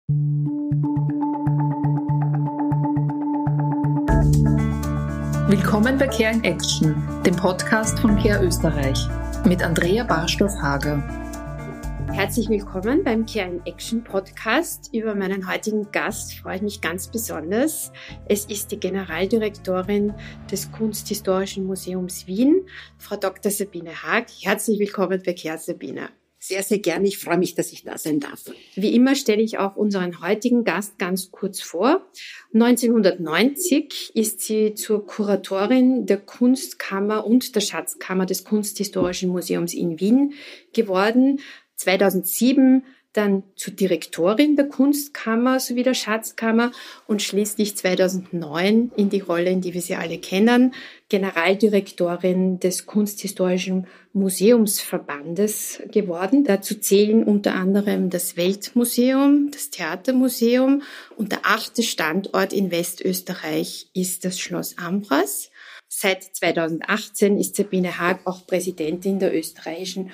Willkommen bei Care in Action, dem Podcast von Care Österreich mit Andrea Barstoff-Hager. Herzlich willkommen beim Care in Action Podcast. Über meinen heutigen Gast freue ich mich ganz besonders. Es ist die Generaldirektorin des Kunsthistorischen Museums Wien, Frau Dr. Sabine Haag. Herzlich willkommen bei Care, Sabine. Sehr, sehr gerne. Ich freue mich, dass ich da sein darf. Wie immer stelle ich auch unseren heutigen Gast ganz kurz vor. 1990 ist sie zur Kuratorin der Kunstkammer und der Schatzkammer des Kunsthistorischen Museums in Wien geworden. 2007 dann zur Direktorin der Kunstkammer sowie der Schatzkammer und schließlich 2009 in die Rolle, in die wir sie alle kennen, Generaldirektorin des Kunsthistorischen Museumsverbandes geworden. Dazu zählen unter anderem das Weltmuseum, das Theatermuseum und der 8. Standort in Westösterreich ist das Schloss Ambras. Seit 2018 ist Sabine Haag auch Präsidentin der österreichischen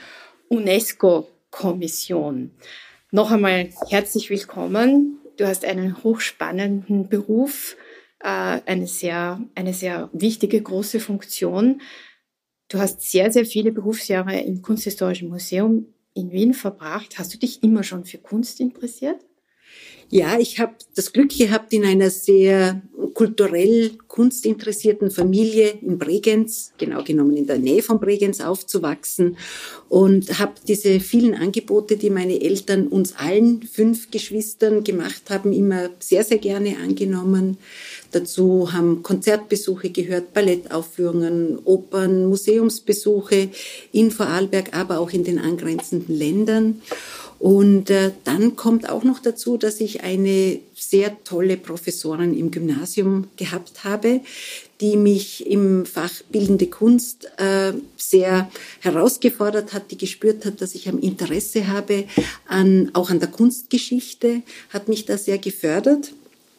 UNESCO-Kommission. Noch einmal herzlich willkommen. Du hast einen hochspannenden Beruf, eine sehr wichtige, große Funktion. Du hast sehr, sehr viele Berufsjahre im Kunsthistorischen Museum in Wien verbracht. Hast du dich immer schon für Kunst interessiert? Ja, ich habe das Glück gehabt, in einer sehr kulturell kunstinteressierten Familie in Bregenz, genau genommen in der Nähe von Bregenz, aufzuwachsen und habe diese vielen Angebote, die meine Eltern uns allen 5 Geschwistern gemacht haben, immer sehr, sehr gerne angenommen. Dazu haben Konzertbesuche gehört, Ballettaufführungen, Opern, Museumsbesuche in Vorarlberg, aber auch in den angrenzenden Ländern. Und dann kommt auch noch dazu, dass ich eine sehr tolle Professorin im Gymnasium gehabt habe, die mich im Fach Bildende Kunst sehr herausgefordert hat, die gespürt hat, dass ich ein Interesse habe auch an der Kunstgeschichte, hat mich da sehr gefördert.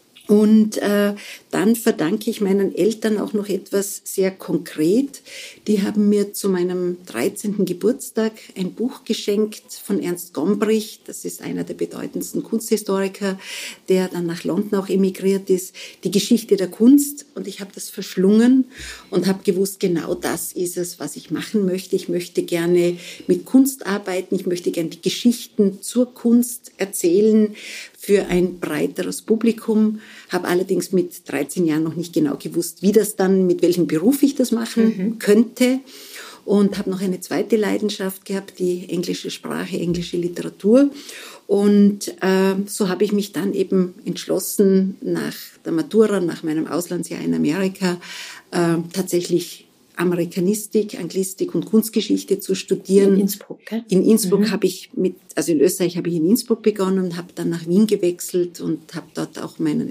Und dann verdanke ich meinen Eltern auch noch etwas sehr konkret. Die haben mir zu meinem 13. Geburtstag ein Buch geschenkt von Ernst Gombrich. Das ist einer der bedeutendsten Kunsthistoriker, der dann nach London auch emigriert ist. Die Geschichte der Kunst. Und ich habe das verschlungen und habe gewusst, genau das ist es, was ich machen möchte. Ich möchte gerne mit Kunst arbeiten. Ich möchte gerne die Geschichten zur Kunst erzählen für ein breiteres Publikum. Habe allerdings mit 13 Jahren noch nicht genau gewusst, mit welchem Beruf ich das machen könnte. Und habe noch eine zweite Leidenschaft gehabt, die englische Sprache, englische Literatur. Und so habe ich mich dann eben entschlossen, nach der Matura, nach meinem Auslandsjahr in Amerika, tatsächlich Amerikanistik, Anglistik und Kunstgeschichte zu studieren. In Innsbruck, gell? In Innsbruck habe ich in Österreich habe ich in Innsbruck begonnen und habe dann nach Wien gewechselt und habe dort auch mein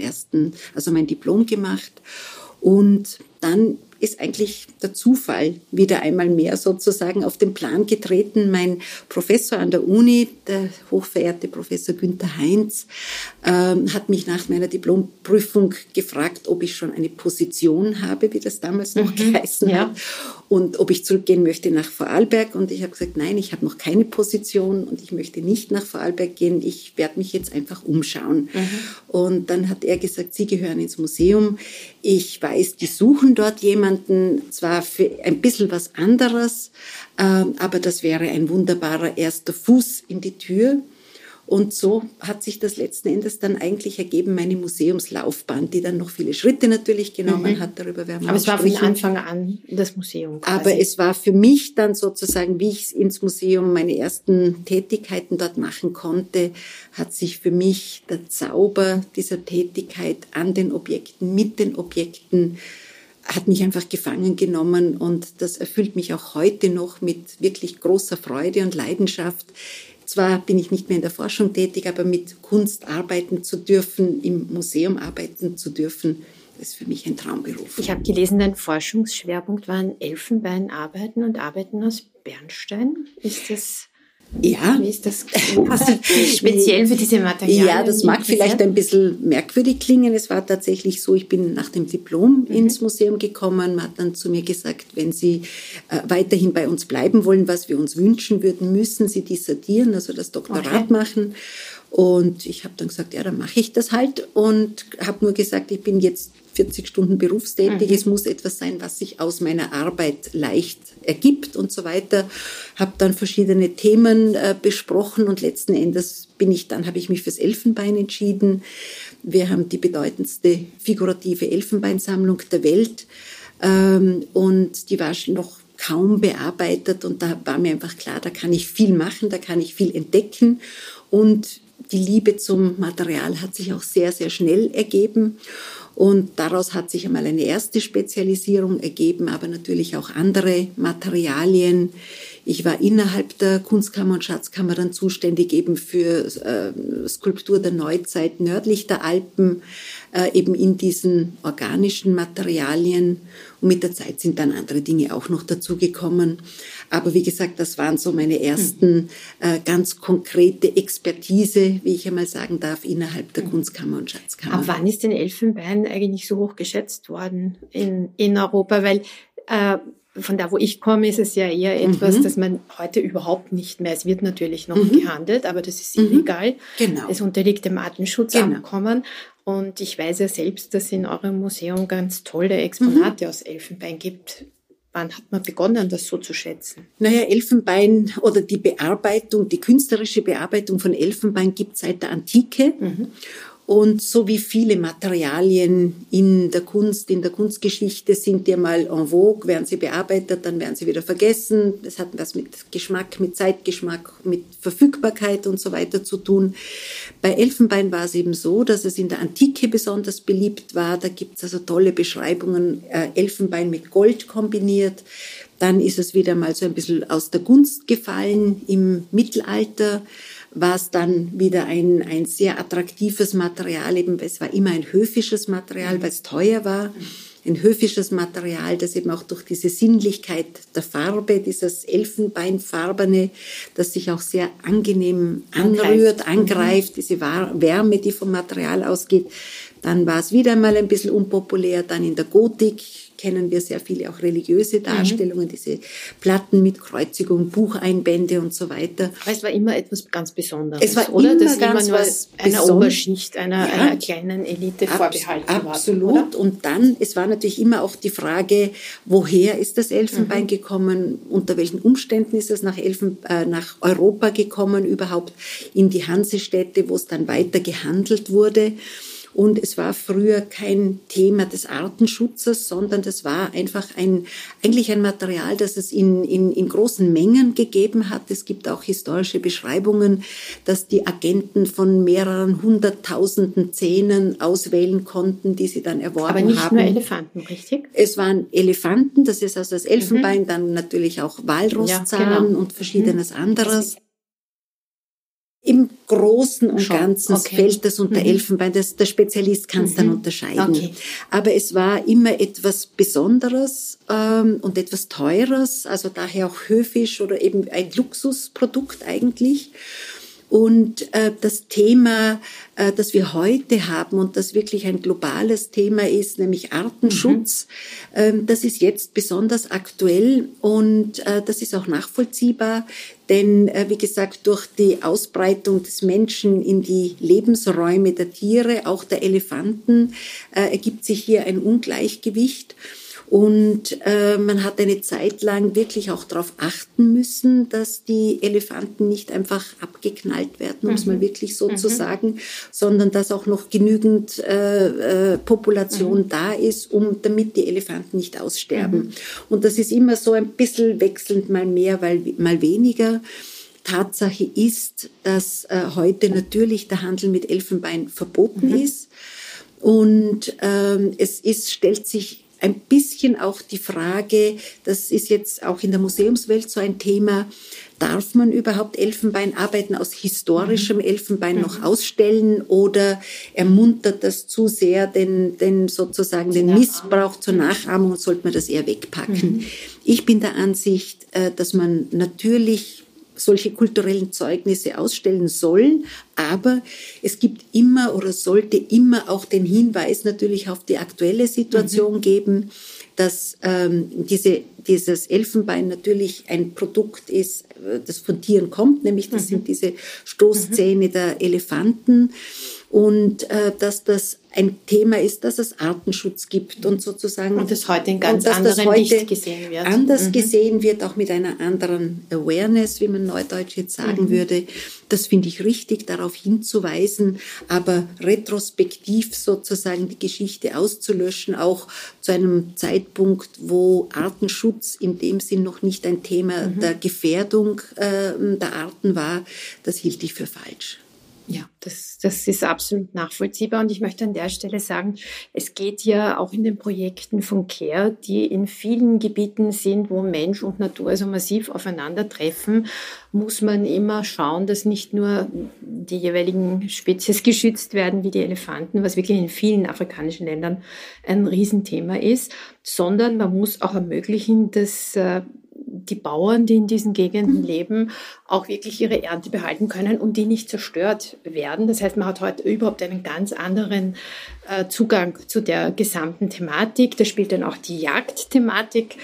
Diplom gemacht. Und dann ist eigentlich der Zufall wieder einmal mehr sozusagen auf den Plan getreten. Mein Professor an der Uni, der hochverehrte Professor Günther Heinz, hat mich nach meiner Diplomprüfung gefragt, ob ich schon eine Position habe, wie das damals noch geheißen hat, und ob ich zurückgehen möchte nach Vorarlberg. Und ich habe gesagt, nein, ich habe noch keine Position und ich möchte nicht nach Vorarlberg gehen. Ich werde mich jetzt einfach umschauen. Und dann hat er gesagt, Sie gehören ins Museum. Ich weiß, die suchen dort jemanden, zwar für ein bisschen was anderes, aber das wäre ein wunderbarer erster Fuß in die Tür. Und so hat sich das letzten Endes dann eigentlich ergeben, meine Museumslaufbahn, die dann noch viele Schritte natürlich genommen hat. Darüber werden wir Aber es war von sprechen. Anfang an das Museum quasi. Aber es war für mich dann sozusagen, wie ich ins Museum meine ersten Tätigkeiten dort machen konnte, hat sich für mich der Zauber dieser Tätigkeit an den Objekten, mit den Objekten, hat mich einfach gefangen genommen. Und das erfüllt mich auch heute noch mit wirklich großer Freude und Leidenschaft. Zwar bin ich nicht mehr in der Forschung tätig, aber mit Kunst arbeiten zu dürfen, im Museum arbeiten zu dürfen, ist für mich ein Traumberuf. Ich habe gelesen, dein Forschungsschwerpunkt waren Elfenbeinarbeiten und Arbeiten aus Bernstein. Ist das... Ja. Wie ist das speziell für diese Materialien? Ja, das mag vielleicht ein bisschen merkwürdig klingen. Es war tatsächlich so, ich bin nach dem Diplom ins Museum gekommen. Man hat dann zu mir gesagt, wenn Sie weiterhin bei uns bleiben wollen, was wir uns wünschen würden, müssen Sie dissertieren, also das Doktorat machen. Und ich habe dann gesagt, ja, dann mache ich das halt und habe nur gesagt, ich bin jetzt 40 Stunden berufstätig, es muss etwas sein, was sich aus meiner Arbeit leicht ergibt und so weiter. Habe dann verschiedene Themen besprochen und letzten Endes habe ich mich fürs Elfenbein entschieden. Wir haben die bedeutendste figurative Elfenbeinsammlung der Welt und die war noch kaum bearbeitet und da war mir einfach klar, da kann ich viel machen, da kann ich viel entdecken und die Liebe zum Material hat sich auch sehr, sehr schnell ergeben. Und daraus hat sich einmal eine erste Spezialisierung ergeben, aber natürlich auch andere Materialien. Ich war innerhalb der Kunstkammer und Schatzkammer dann zuständig eben für Skulptur der Neuzeit nördlich der Alpen, eben in diesen organischen Materialien. Und mit der Zeit sind dann andere Dinge auch noch dazugekommen. Aber wie gesagt, das waren so meine ersten ganz konkrete Expertise, wie ich einmal sagen darf, innerhalb der Kunstkammer und Schatzkammer. Ab wann ist denn Elfenbein eigentlich so hoch geschätzt worden in Europa? Weil von da, wo ich komme, ist es ja eher etwas, das man heute überhaupt nicht mehr, es wird natürlich noch gehandelt, aber das ist illegal. Genau. Es unterliegt dem Artenschutzabkommen. Und ich weiß ja selbst, dass es in eurem Museum ganz tolle Exponate aus Elfenbein gibt. Wann hat man begonnen, das so zu schätzen? Naja, Elfenbein oder die Bearbeitung, die künstlerische Bearbeitung von Elfenbein gibt es seit der Antike. Und so wie viele Materialien in der Kunst, in der Kunstgeschichte sind die mal en vogue, werden sie bearbeitet, dann werden sie wieder vergessen. Das hat was mit Geschmack, mit Zeitgeschmack, mit Verfügbarkeit und so weiter zu tun. Bei Elfenbein war es eben so, dass es in der Antike besonders beliebt war. Da gibt es also tolle Beschreibungen, Elfenbein mit Gold kombiniert. Dann ist es wieder mal so ein bisschen aus der Gunst gefallen im Mittelalter. War es dann wieder ein sehr attraktives Material, eben, es war immer ein höfisches Material, weil es teuer war. Ein höfisches Material, das eben auch durch diese Sinnlichkeit der Farbe, dieses Elfenbeinfarbene, das sich auch sehr angenehm anrührt, angreift, diese Wärme, die vom Material ausgeht. Dann war es wieder mal ein bisschen unpopulär, dann in der Gotik kennen wir sehr viele auch religiöse Darstellungen, diese Platten mit Kreuzigung, Bucheinbände und so weiter. Aber es war immer etwas ganz Besonderes, es war oder? Immer das ganz immer nur was einer Oberschicht, einer kleinen Elite vorbehalten war. Absolut. Oder? Und dann, es war natürlich immer auch die Frage, woher ist das Elfenbein gekommen, unter welchen Umständen ist es nach Europa gekommen, überhaupt in die Hansestädte, wo es dann weiter gehandelt wurde. Und es war früher kein Thema des Artenschutzes, sondern das war einfach eigentlich ein Material, das es in großen Mengen gegeben hat. Es gibt auch historische Beschreibungen, dass die Agenten von mehreren hunderttausenden Zähnen auswählen konnten, die sie dann erworben haben. Aber nicht nur Elefanten, richtig? Es waren Elefanten, das ist also das Elfenbein, dann natürlich auch Walrosszahn und verschiedenes anderes. Im Großen und Ganzen fällt das unter Elfenbein. Der Spezialist kann es dann unterscheiden. Okay. Aber es war immer etwas Besonderes und etwas Teures, also daher auch höfisch oder eben ein Luxusprodukt eigentlich. Und das Thema, das wir heute haben und das wirklich ein globales Thema ist, nämlich Artenschutz, das ist jetzt besonders aktuell und das ist auch nachvollziehbar. Denn, wie gesagt, durch die Ausbreitung des Menschen in die Lebensräume der Tiere, auch der Elefanten, ergibt sich hier ein Ungleichgewicht. Und man hat eine Zeit lang wirklich auch darauf achten müssen, dass die Elefanten nicht einfach abgeknallt werden, um es mal wirklich so zu sagen, sondern dass auch noch genügend Population da ist, damit die Elefanten nicht aussterben. Und das ist immer so ein bisschen wechselnd, mal mehr, mal weniger. Tatsache ist, dass heute natürlich der Handel mit Elfenbein verboten ist. Und stellt sich ein bisschen auch die Frage, das ist jetzt auch in der Museumswelt so ein Thema, darf man überhaupt Elfenbeinarbeiten aus historischem Elfenbein noch ausstellen oder ermuntert das zu sehr den Missbrauch zur Nachahmung und sollte man das eher wegpacken? Ich bin der Ansicht, dass man natürlich solche kulturellen Zeugnisse ausstellen sollen, aber es gibt immer oder sollte immer auch den Hinweis natürlich auf die aktuelle Situation geben, dass dieses Elfenbein natürlich ein Produkt ist, das von Tieren kommt, nämlich das sind diese Stoßzähne der Elefanten. Und dass das ein Thema ist, dass es Artenschutz gibt und sozusagen... Und das heute in ganz anderem Licht gesehen wird. Anders gesehen wird, auch mit einer anderen Awareness, wie man neudeutsch jetzt sagen würde. Das finde ich richtig, darauf hinzuweisen, aber retrospektiv sozusagen die Geschichte auszulöschen, auch zu einem Zeitpunkt, wo Artenschutz in dem Sinn noch nicht ein Thema der Gefährdung der Arten war, das hielt ich für falsch. Ja, das ist absolut nachvollziehbar und ich möchte an der Stelle sagen, es geht ja auch in den Projekten von CARE, die in vielen Gebieten sind, wo Mensch und Natur also massiv aufeinandertreffen, muss man immer schauen, dass nicht nur die jeweiligen Spezies geschützt werden, wie die Elefanten, was wirklich in vielen afrikanischen Ländern ein Riesenthema ist, sondern man muss auch ermöglichen, dass die Bauern, die in diesen Gegenden leben, auch wirklich ihre Ernte behalten können und die nicht zerstört werden. Das heißt, man hat heute überhaupt einen ganz anderen Zugang zu der gesamten Thematik. Da spielt dann auch die Jagdthematik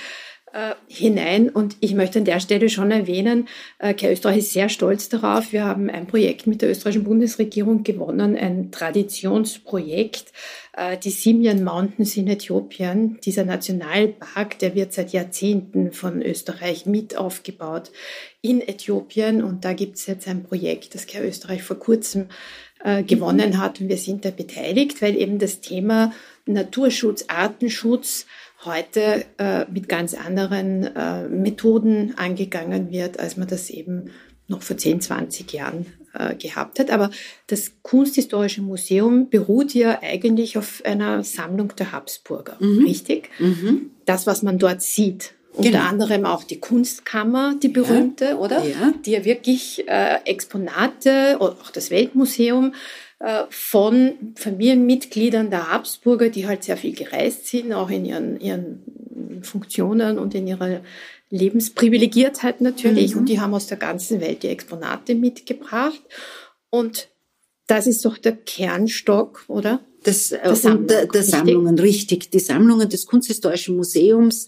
hinein. Und ich möchte an der Stelle schon erwähnen, CARE Österreich ist sehr stolz darauf. Wir haben ein Projekt mit der österreichischen Bundesregierung gewonnen, ein Traditionsprojekt, die Simien Mountains in Äthiopien. Dieser Nationalpark, der wird seit Jahrzehnten von Österreich mit aufgebaut in Äthiopien. Und da gibt es jetzt ein Projekt, das CARE Österreich vor kurzem gewonnen hat. Und wir sind da beteiligt, weil eben das Thema Naturschutz, Artenschutz heute mit ganz anderen Methoden angegangen wird, als man das eben noch vor 10, 20 Jahren gehabt hat. Aber das Kunsthistorische Museum beruht ja eigentlich auf einer Sammlung der Habsburger, richtig? Das, was man dort sieht. Unter anderem auch die Kunstkammer, die berühmte, oder? Ja. Die ja wirklich Exponate, oder auch das Weltmuseum, von Familienmitgliedern der Habsburger, die halt sehr viel gereist sind, auch in ihren Funktionen und in ihrer Lebensprivilegiertheit natürlich. Und die haben aus der ganzen Welt die Exponate mitgebracht. Und das ist doch der Kernstock, oder? Der Sammlungen, richtig. Die Sammlungen des Kunsthistorischen Museums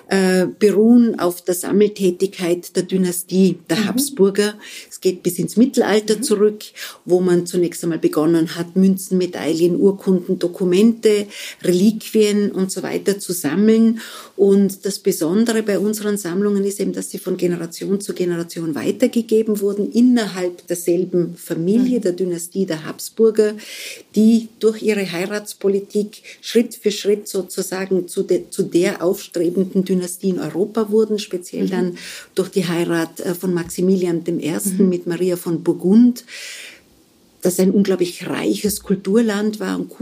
beruhen auf der Sammeltätigkeit der Dynastie der Habsburger. Es geht bis ins Mittelalter zurück, wo man zunächst einmal begonnen hat, Münzen, Medaillen, Urkunden, Dokumente, Reliquien und so weiter zu sammeln. Und das Besondere bei unseren Sammlungen ist eben, dass sie von Generation zu Generation weitergegeben wurden, innerhalb derselben Familie, der Dynastie der Habsburger, die durch ihre Heiratspolitik Schritt für Schritt sozusagen zu der aufstrebenden Dynastie in Europa wurden, speziell dann durch die Heirat von Maximilian I. Mit Maria von Burgund, das ein unglaublich reiches Kulturland war und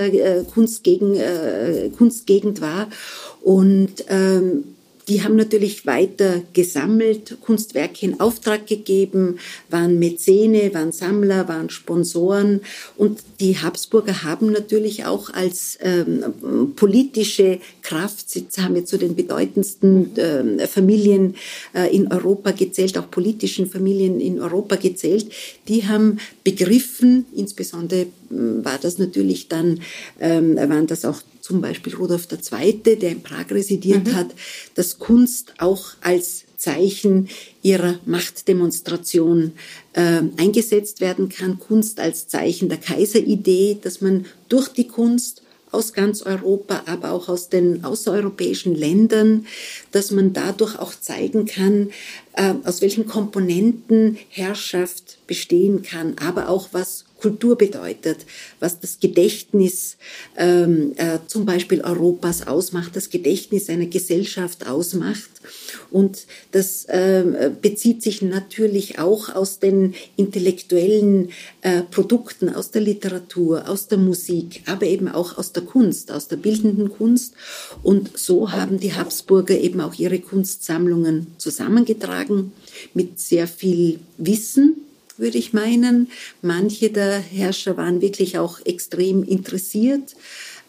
Kunstgegend war. Und die haben natürlich weiter gesammelt, Kunstwerke in Auftrag gegeben, waren Mäzene, waren Sammler, waren Sponsoren. Und die Habsburger haben natürlich auch als politische Kraft, sie haben jetzt zu den bedeutendsten Familien in Europa gezählt, auch politischen Familien in Europa gezählt, die haben begriffen, insbesondere war das natürlich dann, waren das auch zum Beispiel Rudolf II., der in Prag residiert hat, dass Kunst auch als Zeichen ihrer Machtdemonstration eingesetzt werden kann. Kunst als Zeichen der Kaiseridee, dass man durch die Kunst aus ganz Europa, aber auch aus den außereuropäischen Ländern, dass man dadurch auch zeigen kann, aus welchen Komponenten Herrschaft bestehen kann, aber auch was Kultur bedeutet, was das Gedächtnis zum Beispiel Europas ausmacht, das Gedächtnis einer Gesellschaft ausmacht. Und das bezieht sich natürlich auch aus den intellektuellen Produkten, aus der Literatur, aus der Musik, aber eben auch aus der Kunst, aus der bildenden Kunst. Und so haben die Habsburger eben auch ihre Kunstsammlungen zusammengetragen mit sehr viel Wissen, würde ich meinen. Manche der Herrscher waren wirklich auch extrem interessiert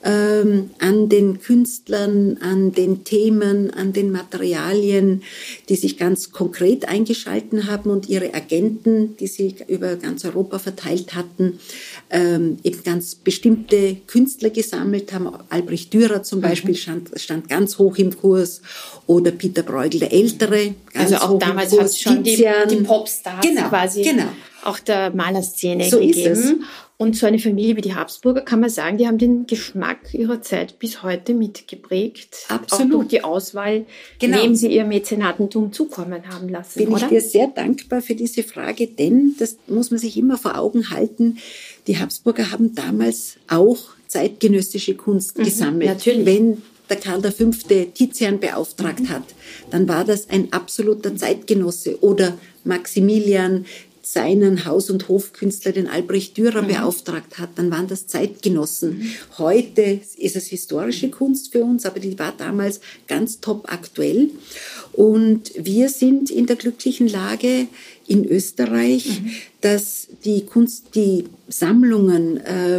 an den Künstlern, an den Themen, an den Materialien, die sich ganz konkret eingeschalten haben und ihre Agenten, die sie über ganz Europa verteilt hatten, eben ganz bestimmte Künstler gesammelt haben. Albrecht Dürer zum Beispiel stand ganz hoch im Kurs oder Peter Bruegel der Ältere. Also auch damals hat es schon die Popstars quasi auch der Malerszene gegeben. Und so eine Familie wie die Habsburger, kann man sagen, die haben den Geschmack ihrer Zeit bis heute mitgeprägt. Absolut. Auch durch die Auswahl, wem sie ihr Mäzenatentum zukommen haben lassen. Bin ich dir sehr dankbar für diese Frage, denn das muss man sich immer vor Augen halten. Die Habsburger haben damals auch zeitgenössische Kunst gesammelt. Natürlich. Wenn der Karl V. Tizian beauftragt hat, dann war das ein absoluter Zeitgenosse. Oder Maximilian seinen Haus- und Hofkünstler, den Albrecht Dürer, beauftragt hat, dann waren das Zeitgenossen. Heute ist es historische Kunst für uns, aber die war damals ganz top aktuell. Und wir sind in der glücklichen Lage in Österreich, dass die Sammlungen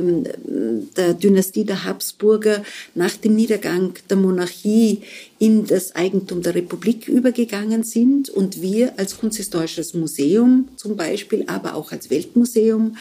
der Dynastie der Habsburger nach dem Niedergang der Monarchie in das Eigentum der Republik übergegangen sind und wir als Kunsthistorisches Museum zum Beispiel, aber auch als Weltmuseum,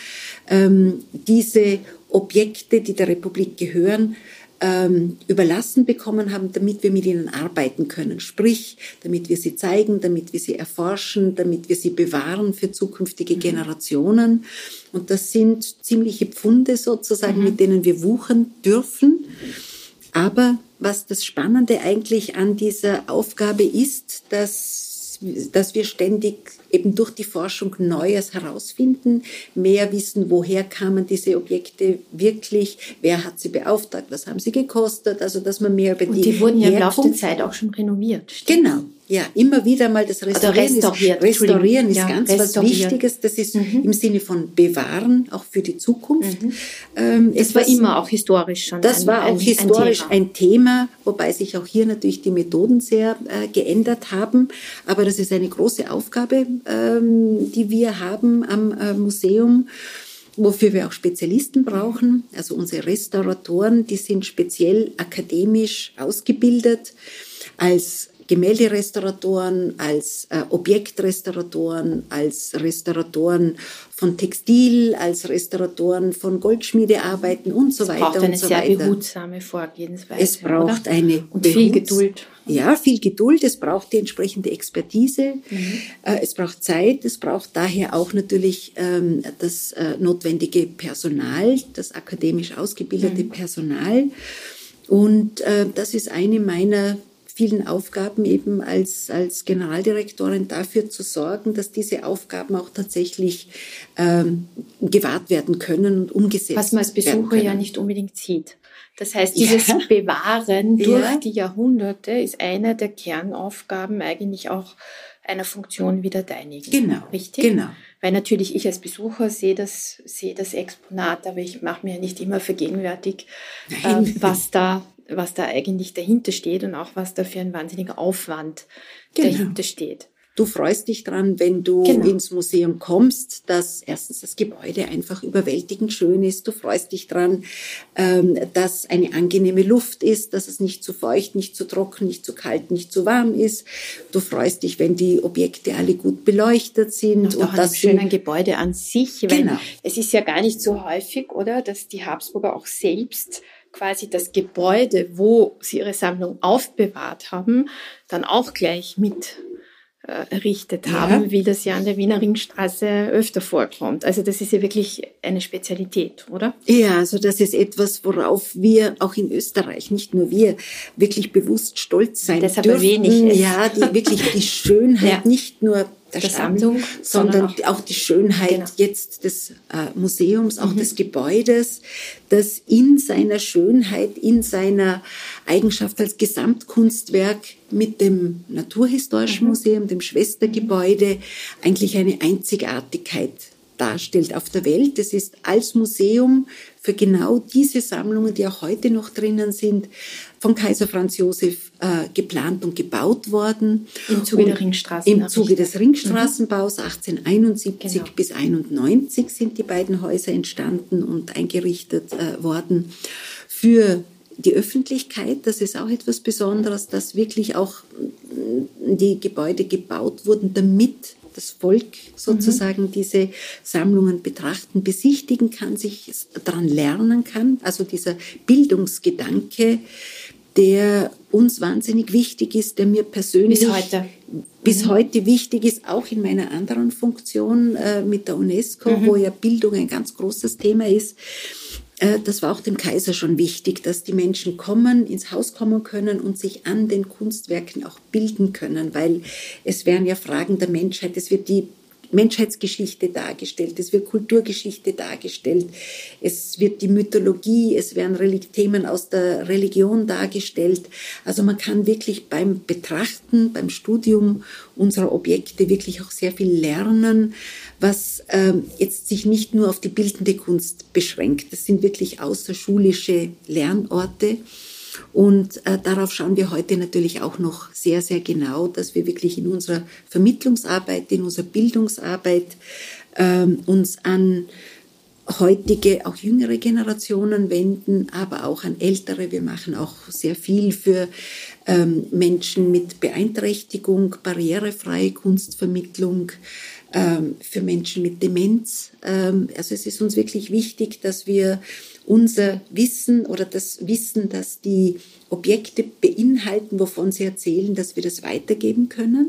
diese Objekte, die der Republik gehören, überlassen bekommen haben, damit wir mit ihnen arbeiten können. Sprich, damit wir sie zeigen, damit wir sie erforschen, damit wir sie bewahren für zukünftige Generationen. Und das sind ziemliche Pfunde sozusagen, mit denen wir wuchern dürfen. Aber was das Spannende eigentlich an dieser Aufgabe ist, dass wir ständig eben durch die Forschung Neues herausfinden, mehr wissen, woher kamen diese Objekte wirklich, wer hat sie beauftragt, was haben sie gekostet, also dass man mehr über die wurden ja im Laufe der Zeit auch schon renoviert. Stimmt? Genau, ja, immer wieder mal das Restaurieren ist ganz was Wichtiges, das ist im Sinne von bewahren, auch für die Zukunft. Das war immer auch historisch schon Das war auch historisch ein Thema, wobei sich auch hier natürlich die Methoden sehr geändert haben, aber das ist eine große Aufgabe, die wir haben am Museum, wofür wir auch Spezialisten brauchen. Also unsere Restauratoren, die sind speziell akademisch ausgebildet als Gemälderestauratoren, als Objektrestauratoren, als Restauratoren von Textil, als Restauratoren von Goldschmiedearbeiten und so weiter. Es braucht eine sehr behutsame Vorgehensweise. Es braucht eine viel Geduld. Ja, viel Geduld. Es braucht die entsprechende Expertise. Es braucht Zeit. Es braucht daher auch natürlich das notwendige Personal, das akademisch ausgebildete Personal. Und das ist eine meiner vielen Aufgaben eben als Generaldirektorin, dafür zu sorgen, dass diese Aufgaben auch tatsächlich gewahrt werden können und umgesetzt werden. Was man als Besucher ja nicht unbedingt sieht. Das heißt, dieses Bewahren durch die Jahrhunderte ist eine der Kernaufgaben eigentlich auch einer Funktion wie der deinigen. Genau. Richtig? Genau. Weil natürlich ich als Besucher sehe das Exponat, aber ich mache mir nicht immer vergegenwärtig, was da eigentlich dahinter steht und auch was da für ein wahnsinniger Aufwand dahinter steht. Du freust dich dran, wenn du ins Museum kommst, dass erstens das Gebäude einfach überwältigend schön ist. Du freust dich dran, dass eine angenehme Luft ist, dass es nicht zu feucht, nicht zu trocken, nicht zu kalt, nicht zu warm ist. Du freust dich, wenn die Objekte alle gut beleuchtet sind. Und auch an einem schönen Gebäude an sich. Weil es ist ja gar nicht so häufig, oder, dass die Habsburger auch selbst quasi das Gebäude, wo sie ihre Sammlung aufbewahrt haben, dann auch gleich mit errichtet haben, wie das ja an der Wiener Ringstraße öfter vorkommt. Also das ist ja wirklich eine Spezialität, oder? Ja, also das ist etwas, worauf wir auch in Österreich, nicht nur wir, wirklich bewusst stolz sein deshalb dürfen. Erwähne ich es. Ja, wirklich die Schönheit, nicht nur der Sammlung, sondern auch die Schönheit jetzt des Museums, auch des Gebäudes, das in seiner Schönheit, in seiner Eigenschaft als Gesamtkunstwerk mit dem Naturhistorischen Museum, dem Schwestergebäude, eigentlich eine Einzigartigkeit darstellt auf der Welt. Es ist als Museum für genau diese Sammlungen, die auch heute noch drinnen sind, von Kaiser Franz Josef geplant und gebaut worden. Im Zuge der Ringstraßen. Im Zuge des Ringstraßenbaus 1871 bis 1891 sind die beiden Häuser entstanden und eingerichtet worden für die Öffentlichkeit, das ist auch etwas Besonderes, dass wirklich auch die Gebäude gebaut wurden, damit das Volk sozusagen diese Sammlungen betrachten, besichtigen kann, sich daran lernen kann. Also dieser Bildungsgedanke, der uns wahnsinnig wichtig ist, der mir persönlich bis heute wichtig ist, auch in meiner anderen Funktion mit der UNESCO, wo ja Bildung ein ganz großes Thema ist. Das war auch dem Kaiser schon wichtig, dass die Menschen ins Haus kommen können und sich an den Kunstwerken auch bilden können, weil es wären ja Fragen der Menschheit, es wird die Menschheitsgeschichte dargestellt, es wird Kulturgeschichte dargestellt, es wird die Mythologie, es werden Themen aus der Religion dargestellt. Also man kann wirklich beim Betrachten, beim Studium unserer Objekte wirklich auch sehr viel lernen, was jetzt sich nicht nur auf die bildende Kunst beschränkt. Das sind wirklich außerschulische Lernorte. Und darauf schauen wir heute natürlich auch noch sehr, sehr genau, dass wir wirklich in unserer Vermittlungsarbeit, in unserer Bildungsarbeit uns an heutige, auch jüngere Generationen wenden, aber auch an ältere. Wir machen auch sehr viel für Menschen mit Beeinträchtigung, barrierefreie Kunstvermittlung, für Menschen mit Demenz. Also es ist uns wirklich wichtig, dass wir unser Wissen oder das Wissen, das die Objekte beinhalten, wovon sie erzählen, dass wir das weitergeben können.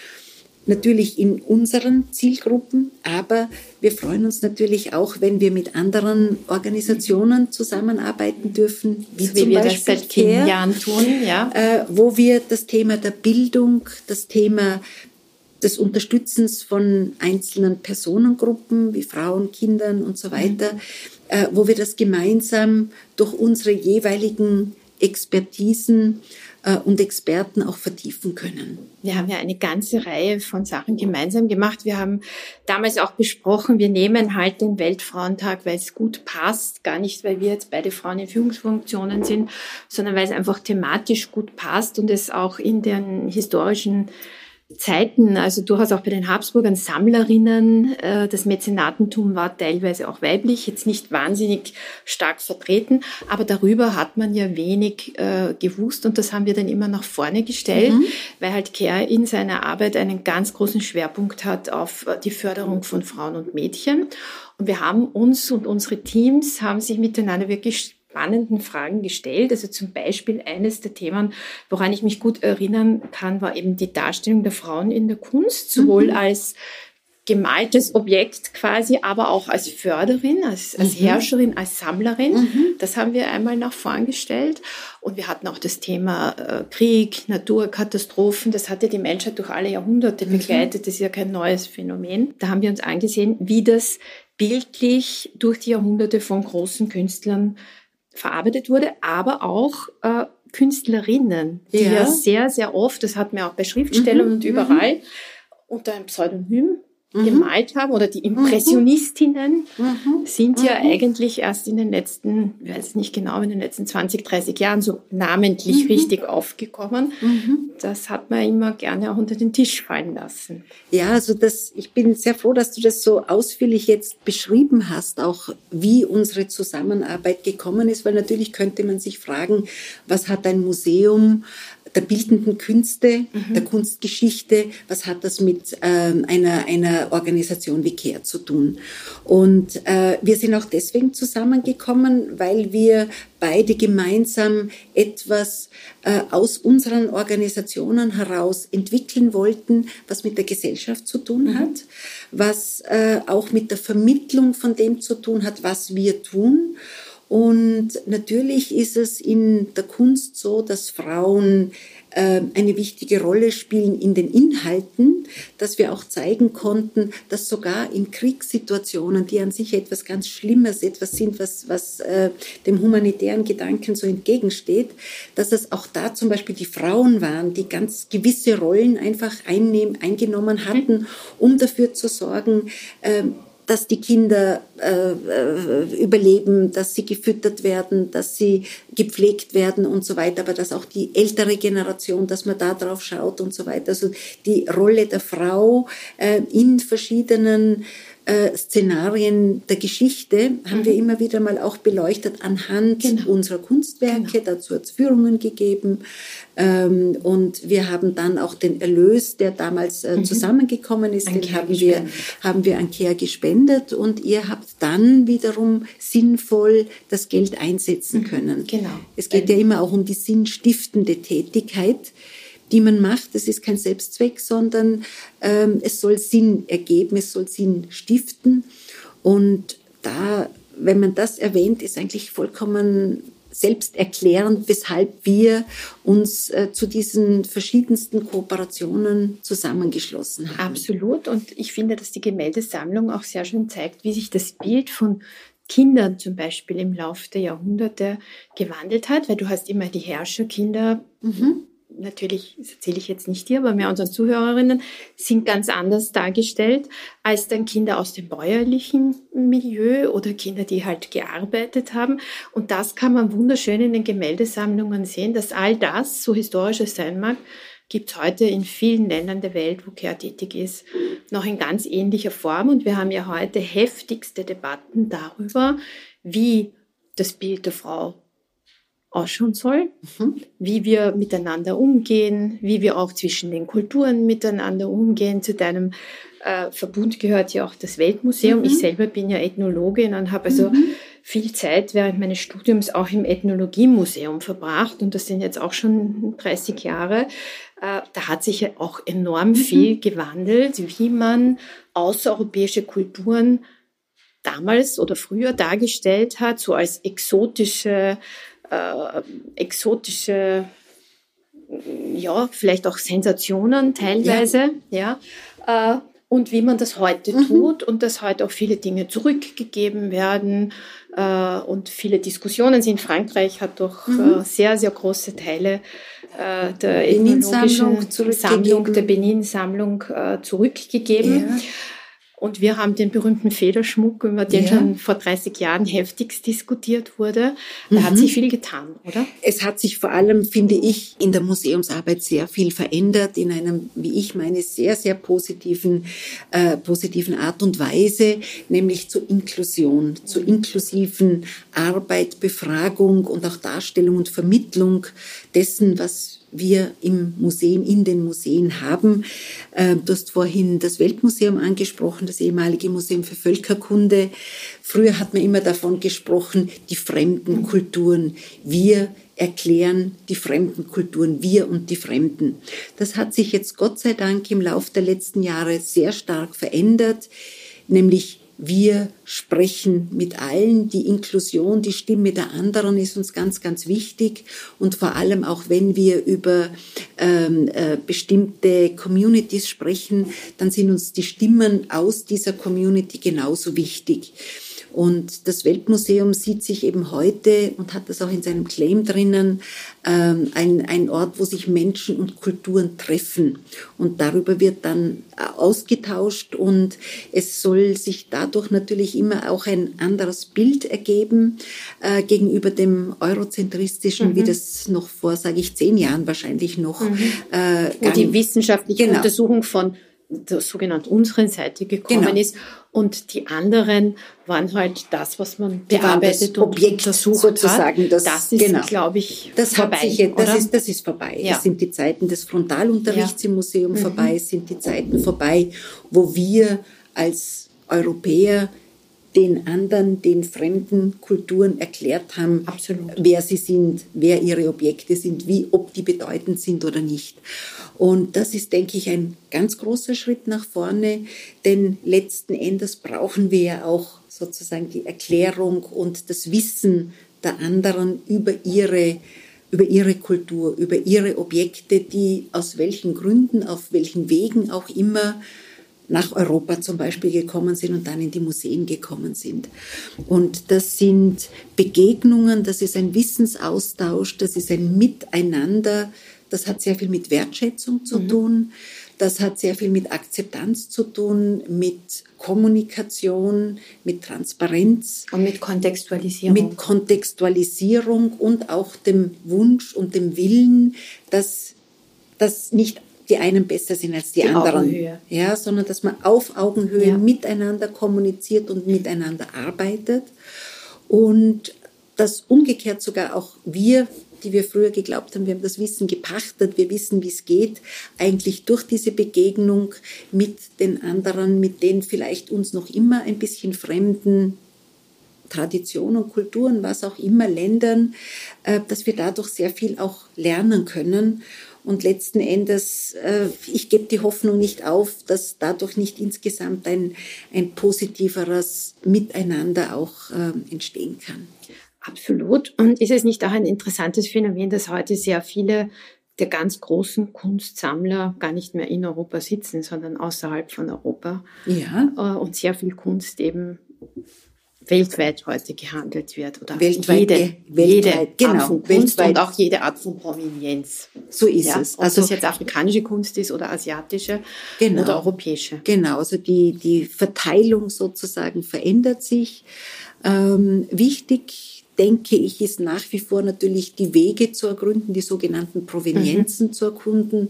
Natürlich in unseren Zielgruppen, aber wir freuen uns natürlich auch, wenn wir mit anderen Organisationen zusammenarbeiten dürfen, wie zum wir Beispiel das seit vielen Jahren tun, ja. Wo wir das Thema der Bildung, das Thema des Unterstützens von einzelnen Personengruppen wie Frauen, Kindern und so weiter, wo wir das gemeinsam durch unsere jeweiligen Expertisen und Experten auch vertiefen können. Wir haben ja eine ganze Reihe von Sachen gemeinsam gemacht. Wir haben damals auch besprochen, wir nehmen halt den Weltfrauentag, weil es gut passt, gar nicht, weil wir jetzt beide Frauen in Führungsfunktionen sind, sondern weil es einfach thematisch gut passt und es auch in den historischen Zeiten, also durchaus auch bei den Habsburgern, Sammlerinnen, das Mäzenatentum war teilweise auch weiblich, jetzt nicht wahnsinnig stark vertreten, aber darüber hat man ja wenig gewusst und das haben wir dann immer nach vorne gestellt, weil halt Kehr in seiner Arbeit einen ganz großen Schwerpunkt hat auf die Förderung von Frauen und Mädchen und wir haben uns und unsere Teams haben sich miteinander wirklich spannenden Fragen gestellt. Also zum Beispiel eines der Themen, woran ich mich gut erinnern kann, war eben die Darstellung der Frauen in der Kunst, sowohl als gemaltes Objekt quasi, aber auch als Förderin, als Herrscherin, als Sammlerin. Das haben wir einmal nach vorn gestellt. Und wir hatten auch das Thema Krieg, Naturkatastrophen. Das hat ja die Menschheit durch alle Jahrhunderte begleitet. Das ist ja kein neues Phänomen. Da haben wir uns angesehen, wie das bildlich durch die Jahrhunderte von großen Künstlern verarbeitet wurde, aber auch Künstlerinnen, die ja sehr, sehr oft, das hat man auch bei Schriftstellern und überall, unter einem Pseudonym gemalt haben oder die Impressionistinnen sind ja eigentlich erst in den letzten, ich weiß nicht genau, in den letzten 20, 30 Jahren so namentlich richtig aufgekommen. Das hat man immer gerne auch unter den Tisch fallen lassen. Ja, also ich bin sehr froh, dass du das so ausführlich jetzt beschrieben hast, auch wie unsere Zusammenarbeit gekommen ist, weil natürlich könnte man sich fragen, was hat ein Museum der bildenden Künste, der Kunstgeschichte, was hat das mit einer Organisation wie Kehr zu tun? Und wir sind auch deswegen zusammengekommen, weil wir beide gemeinsam etwas aus unseren Organisationen heraus entwickeln wollten, was mit der Gesellschaft zu tun hat, was auch mit der Vermittlung von dem zu tun hat, was wir tun. Und natürlich ist es in der Kunst so, dass Frauen eine wichtige Rolle spielen in den Inhalten, dass wir auch zeigen konnten, dass sogar in Kriegssituationen, die an sich etwas ganz Schlimmes, etwas sind, was dem humanitären Gedanken so entgegensteht, dass es auch da zum Beispiel die Frauen waren, die ganz gewisse Rollen einfach eingenommen hatten, um dafür zu sorgen, dass die Kinder überleben, dass sie gefüttert werden, dass sie gepflegt werden und so weiter, aber dass auch die ältere Generation, dass man da drauf schaut und so weiter. Also die Rolle der Frau in verschiedenen Szenarien der Geschichte haben wir immer wieder mal auch beleuchtet anhand unserer Kunstwerke. Dazu hat es Führungen gegeben. Und wir haben dann auch den Erlös, der damals zusammengekommen ist, den haben wir an CARE gespendet. Und ihr habt dann wiederum sinnvoll das Geld einsetzen können. Genau. Es geht ja immer auch um die sinnstiftende Tätigkeit, die man macht. Das ist kein Selbstzweck, sondern es soll Sinn ergeben, es soll Sinn stiften. Und da, wenn man das erwähnt, ist eigentlich vollkommen selbsterklärend, weshalb wir uns zu diesen verschiedensten Kooperationen zusammengeschlossen haben. Absolut. Und ich finde, dass die Gemäldesammlung auch sehr schön zeigt, wie sich das Bild von Kindern zum Beispiel im Laufe der Jahrhunderte gewandelt hat, weil du hast immer die Herrscherkinder, natürlich, das erzähle ich jetzt nicht dir, aber mehr unseren Zuhörerinnen, sind ganz anders dargestellt als dann Kinder aus dem bäuerlichen Milieu oder Kinder, die halt gearbeitet haben. Und das kann man wunderschön in den Gemäldesammlungen sehen, dass all das, so historisch es sein mag, gibt es heute in vielen Ländern der Welt, wo CARE tätig ist, noch in ganz ähnlicher Form. Und wir haben ja heute heftigste Debatten darüber, wie das Bild der Frau ausschauen soll, wie wir miteinander umgehen, wie wir auch zwischen den Kulturen miteinander umgehen. Zu deinem Verbund gehört ja auch das Weltmuseum. Ich selber bin ja Ethnologin und habe also viel Zeit während meines Studiums auch im Ethnologiemuseum verbracht. Und das sind jetzt auch schon 30 Jahre. Da hat sich ja auch enorm viel gewandelt, wie man außereuropäische Kulturen damals oder früher dargestellt hat, so als exotische, ja, vielleicht auch Sensationen teilweise, und wie man das heute tut und dass heute auch viele Dinge zurückgegeben werden und viele Diskussionen sind. Frankreich hat doch sehr, sehr große Teile der ethnologischen Sammlung, der Benin-Sammlung zurückgegeben. Ja. Und wir haben den berühmten Federschmuck, über den schon vor 30 Jahren heftigst diskutiert wurde. Da hat sich viel getan, oder? Es hat sich vor allem, finde ich, in der Museumsarbeit sehr viel verändert, in einem, wie ich meine, sehr, sehr positiven Art und Weise, nämlich zur Inklusion, zur inklusiven Arbeit, Befragung und auch Darstellung und Vermittlung dessen, was wir in den Museen haben. Du hast vorhin das Weltmuseum angesprochen, das ehemalige Museum für Völkerkunde. Früher hat man immer davon gesprochen, die fremden Kulturen. Wir erklären die fremden Kulturen, wir und die Fremden. Das hat sich jetzt Gott sei Dank im Laufe der letzten Jahre sehr stark verändert, nämlich wir sprechen mit allen. Die Inklusion, die Stimme der anderen ist uns ganz, ganz wichtig. Und vor allem auch, wenn wir über bestimmte Communities sprechen, dann sind uns die Stimmen aus dieser Community genauso wichtig. Und das Weltmuseum sieht sich eben heute und hat das auch in seinem Claim drinnen, ein Ort, wo sich Menschen und Kulturen treffen. Und darüber wird dann ausgetauscht und es soll sich dadurch natürlich immer auch ein anderes Bild ergeben gegenüber dem eurozentristischen, wie das noch vor, sage ich, 10 Jahren wahrscheinlich noch. Wo die wissenschaftliche Untersuchung von der sogenannten unseren Seite gekommen ist. Und die anderen waren halt das, was man bearbeitet und untersucht sozusagen. hat. Das ist, glaube ich, vorbei. Das ist vorbei. Ja. Es sind die Zeiten des Frontalunterrichts im Museum vorbei. Es sind die Zeiten vorbei, wo wir als Europäer den anderen, den fremden Kulturen erklärt haben, wer sie sind, wer ihre Objekte sind, ob die bedeutend sind oder nicht. Und das ist, denke ich, ein ganz großer Schritt nach vorne, denn letzten Endes brauchen wir ja auch sozusagen die Erklärung und das Wissen der anderen über ihre Kultur, über ihre Objekte, die aus welchen Gründen, auf welchen Wegen auch immer nach Europa zum Beispiel gekommen sind und dann in die Museen gekommen sind. Und das sind Begegnungen, das ist ein Wissensaustausch, das ist ein Miteinander, das hat sehr viel mit Wertschätzung zu tun, das hat sehr viel mit Akzeptanz zu tun, mit Kommunikation, mit Transparenz. Und mit Kontextualisierung. Mit Kontextualisierung und auch dem Wunsch und dem Willen, dass nicht die einen besser sind als die anderen. Augenhöhe. Ja, sondern dass man auf Augenhöhe miteinander kommuniziert und miteinander arbeitet. Und dass umgekehrt sogar auch wir, die wir früher geglaubt haben, wir haben das Wissen gepachtet, wir wissen, wie es geht, eigentlich durch diese Begegnung mit den anderen, mit den vielleicht uns noch immer ein bisschen fremden Traditionen, Kulturen, was auch immer, Ländern, dass wir dadurch sehr viel auch lernen können. Und letzten Endes, ich gebe die Hoffnung nicht auf, dass dadurch nicht insgesamt ein positiveres Miteinander auch entstehen kann. Absolut. Und ist es nicht auch ein interessantes Phänomen, dass heute sehr viele der ganz großen Kunstsammler gar nicht mehr in Europa sitzen, sondern außerhalb von Europa? Ja. Und sehr viel Kunst eben weltweit heute gehandelt wird. Oder weltweit, jede Art genau, von Kunst weltweit. Und auch jede Art von Provenienz. So ist es. Ob das jetzt afrikanische Kunst ist oder asiatische oder europäische. Genau, also die Verteilung sozusagen verändert sich. Wichtig, denke ich, ist nach wie vor natürlich die Wege zu ergründen, die sogenannten Provenienzen zu erkunden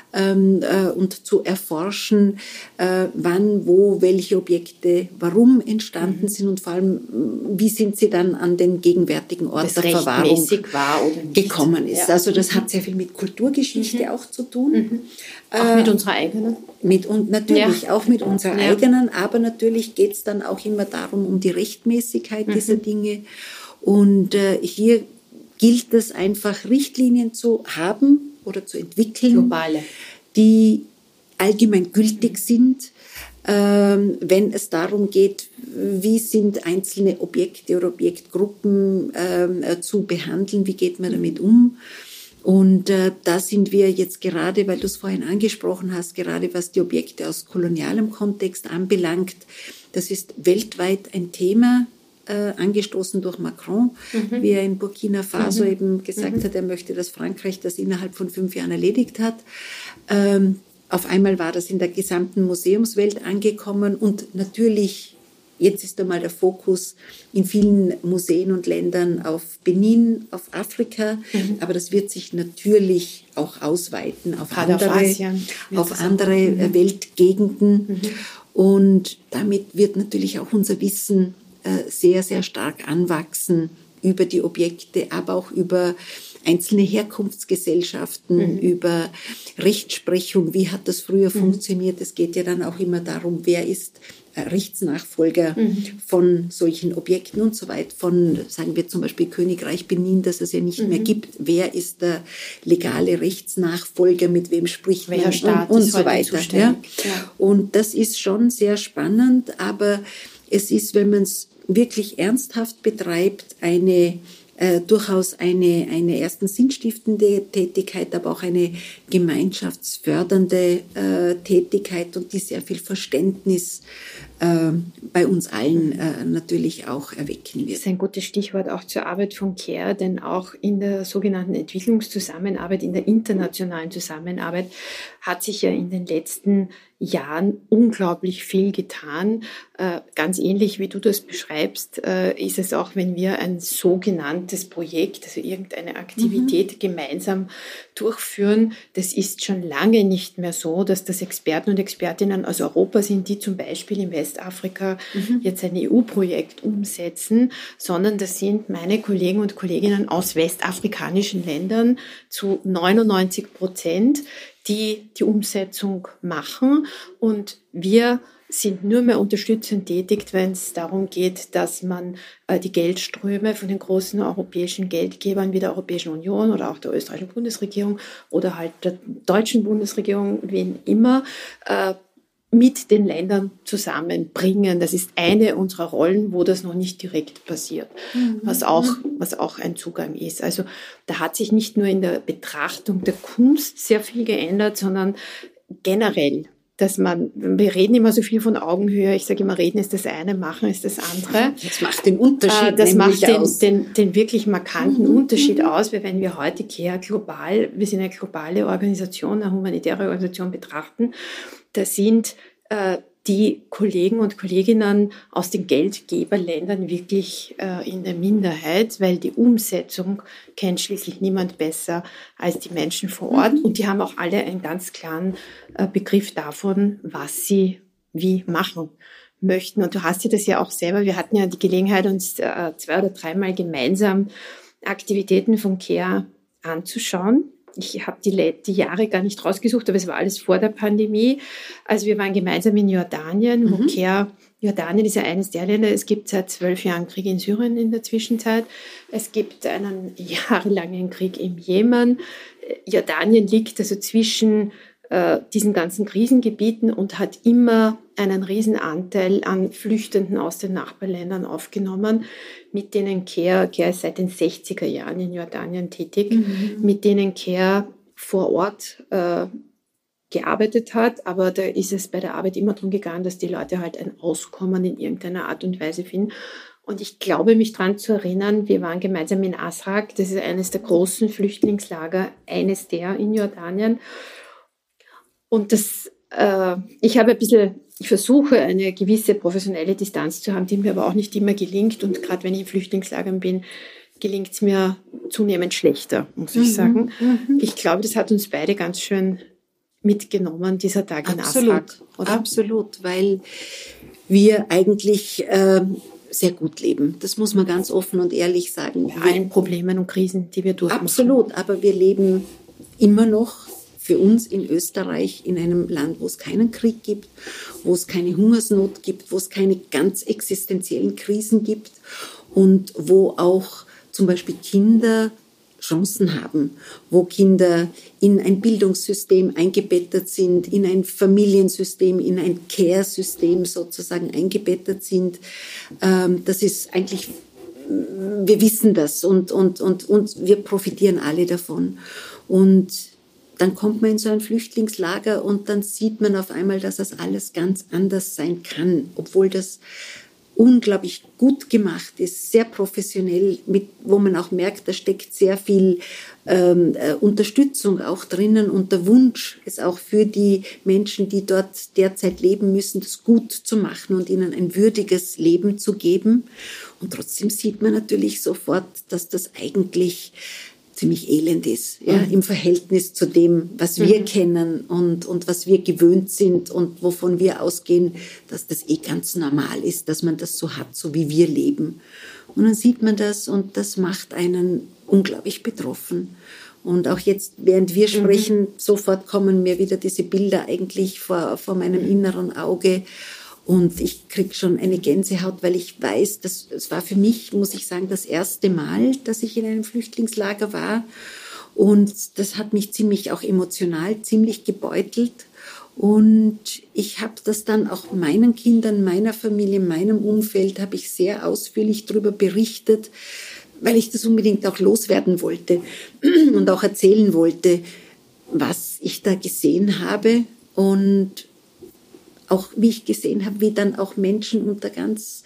und zu erforschen, wann, wo, welche Objekte, warum entstanden sind und vor allem, wie sind sie dann an den gegenwärtigen Ort der Verwahrung war oder nicht gekommen ist. Ja. Also das hat sehr viel mit Kulturgeschichte auch zu tun. Auch mit unserer eigenen? Natürlich auch mit unserer eigenen, aber natürlich geht es dann auch immer darum, um die Rechtmäßigkeit dieser Dinge. Und hier gilt es einfach, Richtlinien zu haben oder zu entwickeln, globale, die allgemein gültig sind, wenn es darum geht, wie sind einzelne Objekte oder Objektgruppen zu behandeln, wie geht man damit um. Und da sind wir jetzt gerade, weil du es vorhin angesprochen hast, gerade was die Objekte aus kolonialem Kontext anbelangt, das ist weltweit ein Thema, angestoßen durch Macron, wie er in Burkina Faso eben gesagt hat, er möchte, dass Frankreich das innerhalb von 5 Jahren erledigt hat. Auf einmal war das in der gesamten Museumswelt angekommen und natürlich, jetzt ist einmal der Fokus in vielen Museen und Ländern auf Benin, auf Afrika, aber das wird sich natürlich auch ausweiten auf andere Weltgegenden und damit wird natürlich auch unser Wissen sehr, sehr stark anwachsen über die Objekte, aber auch über einzelne Herkunftsgesellschaften, über Rechtsprechung, wie hat das früher funktioniert. Es geht ja dann auch immer darum, wer ist Rechtsnachfolger von solchen Objekten und so weiter, von, sagen wir zum Beispiel Königreich Benin, das es ja nicht mehr gibt. Wer ist der legale Rechtsnachfolger, mit wem spricht man und so weiter. Ja? Und das ist schon sehr spannend, aber es ist, wenn man es wirklich ernsthaft betreibt, durchaus eine erstens sinnstiftende Tätigkeit, aber auch eine gemeinschaftsfördernde Tätigkeit und die sehr viel Verständnis bei uns allen natürlich auch erwecken wird. Das ist ein gutes Stichwort auch zur Arbeit von CARE, denn auch in der sogenannten Entwicklungszusammenarbeit, in der internationalen Zusammenarbeit hat sich ja in den letzten Jahren unglaublich viel getan. Ganz ähnlich wie du das beschreibst, ist es auch, wenn wir ein sogenanntes Projekt, also irgendeine Aktivität gemeinsam durchführen. Das ist schon lange nicht mehr so, dass das Experten und Expertinnen aus Europa sind, die zum Beispiel in Westafrika jetzt ein EU-Projekt umsetzen, sondern das sind meine Kollegen und Kolleginnen aus westafrikanischen Ländern zu 99%, die die Umsetzung machen. Und wir sind nur mehr unterstützend tätig, wenn es darum geht, dass man die Geldströme von den großen europäischen Geldgebern wie der Europäischen Union oder auch der österreichischen Bundesregierung oder halt der deutschen Bundesregierung, wen immer, mit den Ländern zusammenbringen. Das ist eine unserer Rollen, wo das noch nicht direkt passiert, was auch ein Zugang ist. Also da hat sich nicht nur in der Betrachtung der Kunst sehr viel geändert, sondern generell, wir reden immer so viel von Augenhöhe. Ich sage immer, reden ist das eine, machen ist das andere. Das macht den Unterschied Das macht den wirklich markanten Unterschied aus, weil wenn wir heute CARE global, wir sind eine globale Organisation, eine humanitäre Organisation betrachten, da sind die Kollegen und Kolleginnen aus den Geldgeberländern wirklich in der Minderheit, weil die Umsetzung kennt schließlich niemand besser als die Menschen vor Ort. Und die haben auch alle einen ganz klaren Begriff davon, was sie wie machen möchten. Und du hast ja das ja auch selber, wir hatten ja die Gelegenheit, uns 2 oder 3 Mal gemeinsam Aktivitäten von CARE anzuschauen. Ich habe die Jahre gar nicht rausgesucht, aber es war alles vor der Pandemie. Also wir waren gemeinsam in Jordanien, wo CARE, Jordanien ist ja eines der Länder, es gibt seit 12 Jahren Krieg in Syrien in der Zwischenzeit. Es gibt einen jahrelangen Krieg im Jemen. Jordanien liegt also zwischen diesen ganzen Krisengebieten und hat immer einen Riesenanteil an Flüchtenden aus den Nachbarländern aufgenommen, mit denen CARE ist seit den 60er Jahren in Jordanien tätig, mit denen CARE vor Ort gearbeitet hat. Aber da ist es bei der Arbeit immer darum gegangen, dass die Leute halt ein Auskommen in irgendeiner Art und Weise finden. Und ich glaube, mich daran zu erinnern, wir waren gemeinsam in Azraq, das ist eines der großen Flüchtlingslager, eines der in Jordanien. Und ich versuche eine gewisse professionelle Distanz zu haben, die mir aber auch nicht immer gelingt. Und gerade wenn ich in Flüchtlingslagern bin, gelingt es mir zunehmend schlechter, muss ich sagen. Ich glaube, das hat uns beide ganz schön mitgenommen, dieser Tag in Azraq. Oder? Absolut, weil wir eigentlich sehr gut leben. Das muss man ganz offen und ehrlich sagen. Bei allen Problemen und Krisen, die wir durchmachen. Absolut, aber wir leben immer noch für uns in Österreich in einem Land, wo es keinen Krieg gibt, wo es keine Hungersnot gibt, wo es keine ganz existenziellen Krisen gibt und wo auch zum Beispiel Kinder Chancen haben, wo Kinder in ein Bildungssystem eingebettet sind, in ein Familiensystem, in ein Care-System sozusagen eingebettet sind. Das ist eigentlich, wir wissen das und wir profitieren alle davon. Und dann kommt man in so ein Flüchtlingslager und dann sieht man auf einmal, dass das alles ganz anders sein kann, obwohl das unglaublich gut gemacht ist, sehr professionell, wo man auch merkt, da steckt sehr viel Unterstützung auch drinnen und der Wunsch ist auch für die Menschen, die dort derzeit leben müssen, das gut zu machen und ihnen ein würdiges Leben zu geben. Und trotzdem sieht man natürlich sofort, dass das eigentlich ziemlich elend ist, ja, im Verhältnis zu dem, was wir kennen und was wir gewöhnt sind und wovon wir ausgehen, dass das ganz normal ist, dass man das so hat, so wie wir leben. Und dann sieht man das und das macht einen unglaublich betroffen. Und auch jetzt, während wir sprechen, sofort kommen mir wieder diese Bilder eigentlich vor meinem inneren Auge. Und ich kriege schon eine Gänsehaut, weil ich weiß, das war für mich, muss ich sagen, das erste Mal, dass ich in einem Flüchtlingslager war. Und das hat mich ziemlich auch emotional ziemlich gebeutelt. Und ich habe das dann auch meinen Kindern, meiner Familie, meinem Umfeld, habe ich sehr ausführlich darüber berichtet, weil ich das unbedingt auch loswerden wollte und auch erzählen wollte, was ich da gesehen habe und auch wie ich gesehen habe, wie dann auch Menschen unter ganz,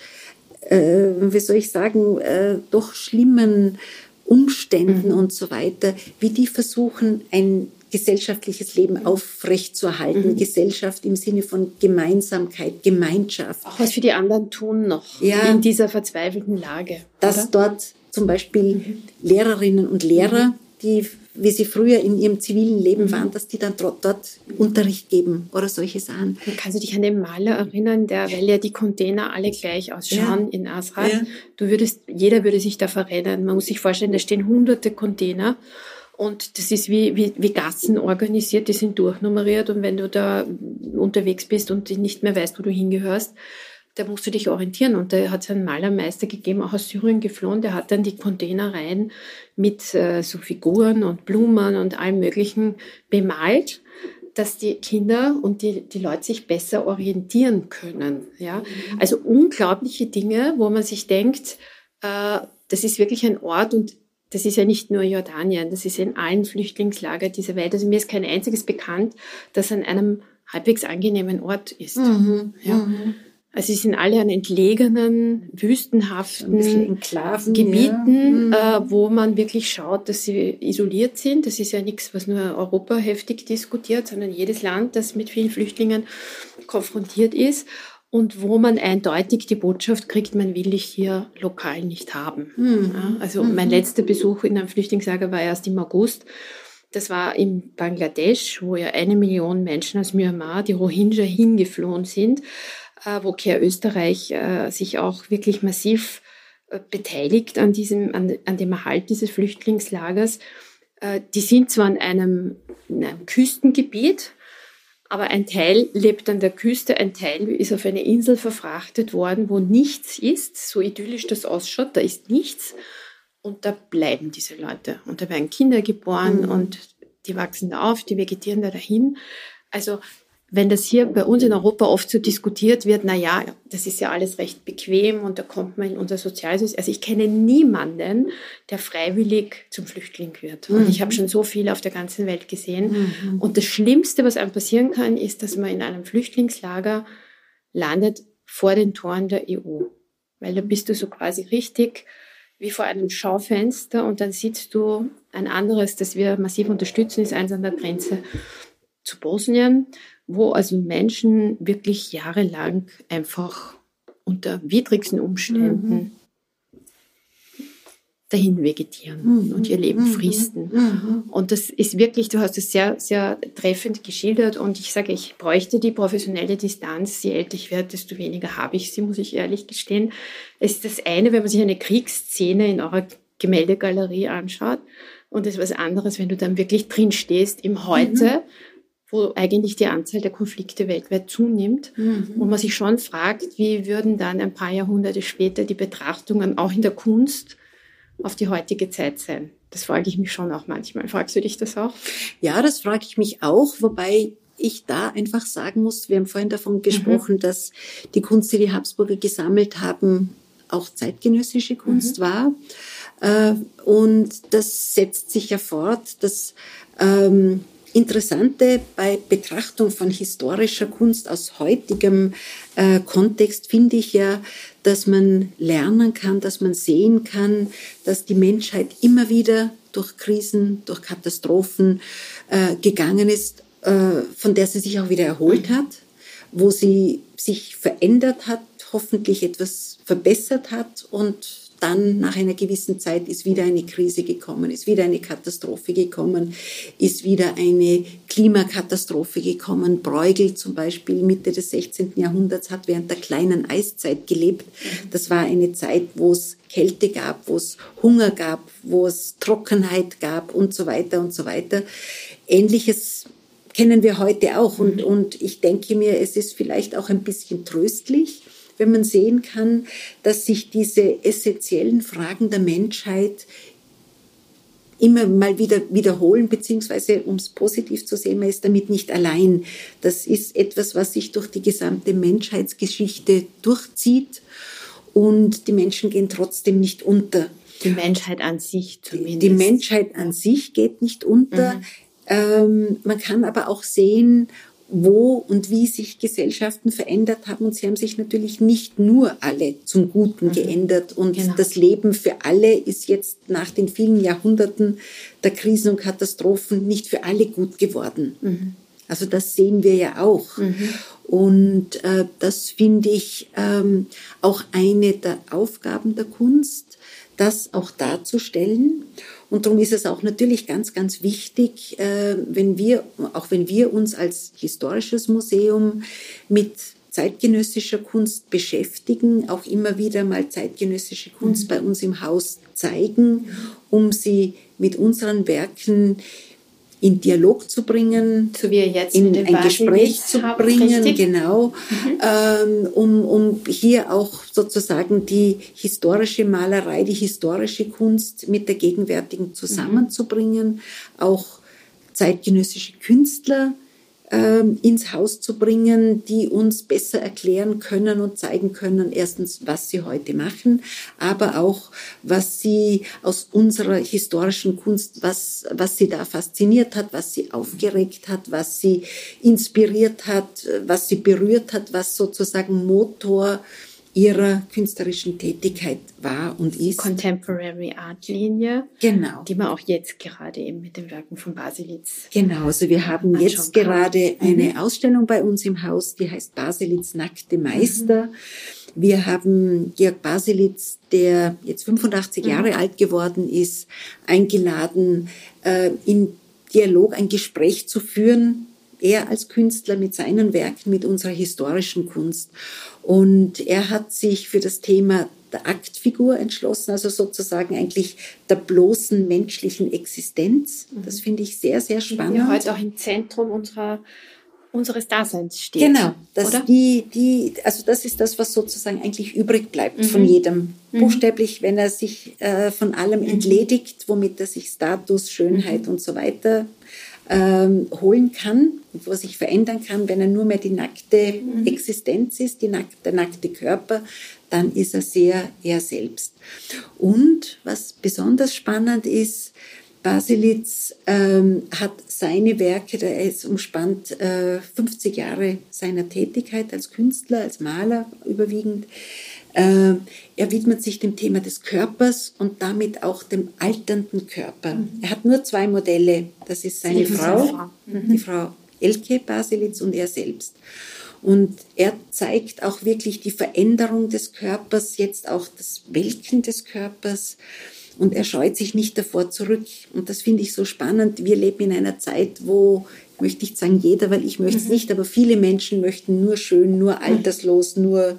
doch schlimmen Umständen und so weiter, wie die versuchen, ein gesellschaftliches Leben aufrechtzuerhalten. Gesellschaft im Sinne von Gemeinsamkeit, Gemeinschaft. Auch was für die anderen tun noch in dieser verzweifelten Lage. Dass dort zum Beispiel Lehrerinnen und Lehrer, die, wie sie früher in ihrem zivilen Leben waren, dass die dann dort Unterricht geben oder solche Sachen. Und kannst du dich an den Maler erinnern, weil ja die Container alle gleich ausschauen in Azraq? Ja. Jeder würde sich da verrennen. Man muss sich vorstellen, da stehen hunderte Container und das ist wie Gassen organisiert, die sind durchnummeriert und wenn du da unterwegs bist und nicht mehr weißt, wo du hingehörst, da musst du dich orientieren. Und da hat es einen Malermeister gegeben, auch aus Syrien geflohen, der hat dann die Container rein mit so Figuren und Blumen und allem Möglichen bemalt, dass die Kinder und die Leute sich besser orientieren können. Ja? Also unglaubliche Dinge, wo man sich denkt, das ist wirklich ein Ort und das ist ja nicht nur Jordanien, das ist in allen Flüchtlingslagern dieser Welt. Also mir ist kein einziges bekannt, das an einem halbwegs angenehmen Ort ist. Ja. Also sie sind alle an entlegenen, wüstenhaften Enklaven, Gebieten, wo man wirklich schaut, dass sie isoliert sind. Das ist ja nichts, was nur Europa heftig diskutiert, sondern jedes Land, das mit vielen Flüchtlingen konfrontiert ist und wo man eindeutig die Botschaft kriegt, man will dich hier lokal nicht haben. Ja, also mein letzter Besuch in einem Flüchtlingslager war erst im August. Das war in Bangladesch, wo ja 1 Million Menschen aus Myanmar, die Rohingya, hingeflohen sind, wo Care Österreich sich auch wirklich massiv beteiligt an dem Erhalt dieses Flüchtlingslagers. Die sind zwar in einem Küstengebiet, aber ein Teil lebt an der Küste, ein Teil ist auf eine Insel verfrachtet worden, wo nichts ist, so idyllisch das ausschaut, da ist nichts. Und da bleiben diese Leute. Und da werden Kinder geboren und die wachsen da auf, die vegetieren da dahin. Also wenn das hier bei uns in Europa oft so diskutiert wird, na ja, das ist ja alles recht bequem und da kommt man in unser Sozialsystem. Also ich kenne niemanden, der freiwillig zum Flüchtling wird. Und ich habe schon so viel auf der ganzen Welt gesehen. Und das Schlimmste, was einem passieren kann, ist, dass man in einem Flüchtlingslager landet vor den Toren der EU. Weil da bist du so quasi richtig wie vor einem Schaufenster und dann siehst du ein anderes, das wir massiv unterstützen, ist eins an der Grenze zu Bosnien, wo also Menschen wirklich jahrelang einfach unter widrigsten Umständen dahin vegetieren und ihr Leben fristen. Und das ist wirklich, du hast es sehr, sehr treffend geschildert und ich sage, ich bräuchte die professionelle Distanz. Je älter ich werde, desto weniger habe ich sie, muss ich ehrlich gestehen. Es ist das eine, wenn man sich eine Kriegsszene in eurer Gemäldegalerie anschaut und es ist was anderes, wenn du dann wirklich drin stehst im Heute, wo eigentlich die Anzahl der Konflikte weltweit zunimmt und man sich schon fragt, wie würden dann ein paar Jahrhunderte später die Betrachtungen auch in der Kunst auf die heutige Zeit sein? Das frage ich mich schon auch manchmal. Fragst du dich das auch? Ja, das frage ich mich auch, wobei ich da einfach sagen muss, wir haben vorhin davon gesprochen, dass die Kunst, die die Habsburger gesammelt haben, auch zeitgenössische Kunst war. Und das setzt sich ja fort. Das Interessante bei Betrachtung von historischer Kunst aus heutigem Kontext finde ich ja, dass man lernen kann, dass man sehen kann, dass die Menschheit immer wieder durch Krisen, durch Katastrophen gegangen ist, von der sie sich auch wieder erholt hat, wo sie sich verändert hat, hoffentlich etwas verbessert hat und dann nach einer gewissen Zeit ist wieder eine Krise gekommen, ist wieder eine Katastrophe gekommen, ist wieder eine Klimakatastrophe gekommen. Bruegel zum Beispiel Mitte des 16. Jahrhunderts hat während der kleinen Eiszeit gelebt. Das war eine Zeit, wo es Kälte gab, wo es Hunger gab, wo es Trockenheit gab und so weiter und so weiter. Ähnliches kennen wir heute auch und ich denke mir, es ist vielleicht auch ein bisschen tröstlich, wenn man sehen kann, dass sich diese essentiellen Fragen der Menschheit immer mal wieder wiederholen, beziehungsweise, um es positiv zu sehen, man ist damit nicht allein. Das ist etwas, was sich durch die gesamte Menschheitsgeschichte durchzieht und die Menschen gehen trotzdem nicht unter. Die Menschheit an sich zumindest. Die Menschheit an sich geht nicht unter. Man kann aber auch sehen, wo und wie sich Gesellschaften verändert haben. Und sie haben sich natürlich nicht nur alle zum Guten geändert. Und das Leben für alle ist jetzt nach den vielen Jahrhunderten der Krisen und Katastrophen nicht für alle gut geworden. Also das sehen wir ja auch. Und das finde ich auch eine der Aufgaben der Kunst, das auch darzustellen. Und darum ist es auch natürlich ganz, ganz wichtig, wenn wir uns als historisches Museum mit zeitgenössischer Kunst beschäftigen, auch immer wieder mal zeitgenössische Kunst bei uns im Haus zeigen, um sie mit unseren Werken in Dialog zu bringen, so wie jetzt in ein Gespräch zu bringen, genau, um hier auch sozusagen die historische Malerei, die historische Kunst mit der gegenwärtigen zusammenzubringen, auch zeitgenössische Künstler ins Haus zu bringen, die uns besser erklären können und zeigen können, erstens, was sie heute machen, aber auch, was sie aus unserer historischen Kunst, was sie da fasziniert hat, was sie aufgeregt hat, was sie inspiriert hat, was sie berührt hat, was sozusagen Motor ihrer künstlerischen Tätigkeit war und ist. Contemporary Art Linie. Genau. Die man auch jetzt gerade eben mit den Werken von Baselitz. Genau, also wir haben jetzt gerade eine Ausstellung bei uns im Haus, die heißt Baselitz Nackte Meister. Wir haben Georg Baselitz, der jetzt 85 Jahre alt geworden ist, eingeladen, in Dialog ein Gespräch zu führen, er als Künstler mit seinen Werken, mit unserer historischen Kunst. Und er hat sich für das Thema der Aktfigur entschlossen, also sozusagen eigentlich der bloßen menschlichen Existenz. Das finde ich sehr, sehr spannend. Die heute auch im Zentrum unseres Daseins steht. Genau, also das ist das, was sozusagen eigentlich übrig bleibt von jedem. Buchstäblich, wenn er sich von allem entledigt, womit er sich Status, Schönheit und so weiter holen kann, wo er sich verändern kann, wenn er nur mehr die nackte Existenz ist, der nackte Körper, dann ist er sehr er selbst. Und was besonders spannend ist, Baselitz hat seine Werke, er ist umspannt 50 Jahre seiner Tätigkeit als Künstler, als Maler überwiegend. Er widmet sich dem Thema des Körpers und damit auch dem alternden Körper. Er hat nur 2 Modelle. Das ist seine Frau, die Frau Elke Baselitz und er selbst. Und er zeigt auch wirklich die Veränderung des Körpers, jetzt auch das Welken des Körpers. Und er scheut sich nicht davor zurück. Und das finde ich so spannend. Wir leben in einer Zeit, wo, ich möchte nicht sagen jeder, weil ich möchte es nicht, aber viele Menschen möchten nur schön, nur alterslos, nur